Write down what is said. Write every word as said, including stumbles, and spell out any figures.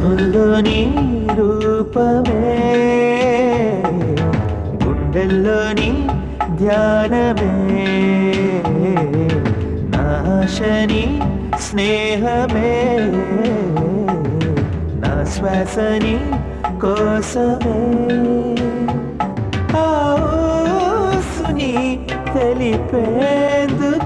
కన్నుల్లోని రూపమే గుండెల్లోని ధ్యానమే నాశని స్నేహమే నా శ్వాసని కోసమే ఆ ఊసుని తెలిపేందుకే